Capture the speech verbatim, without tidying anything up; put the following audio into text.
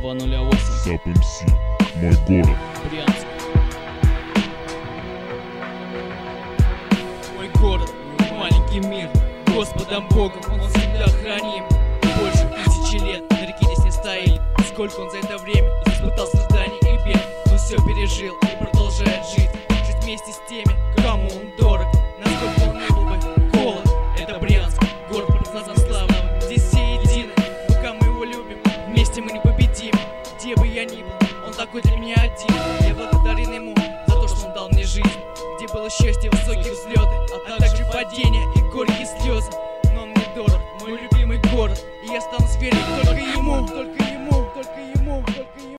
два нуля восемь. Сап эм си, мой город. Брянск. Мой город, маленький мир. Господом Богом он всегда храним. Больше тысячи лет на реке здесь не стоит. Сколько он за это время испытал страданий и бед, но все пережил и продолжает жить. Жить вместе с теми, кому он дорог. Насколько он не был бы голод. Это Брянск, город прознан славным. Здесь все едины, пока мы его любим. Вместе мы непобедимы. Где бы я ни был, он такой для меня один. Я благодарен ему за то, что он дал мне жизнь, где было счастье, высокие взлеты, а также падения и горькие слезы. Но он мне дорог, мой любимый город, и я стану верить только ему, только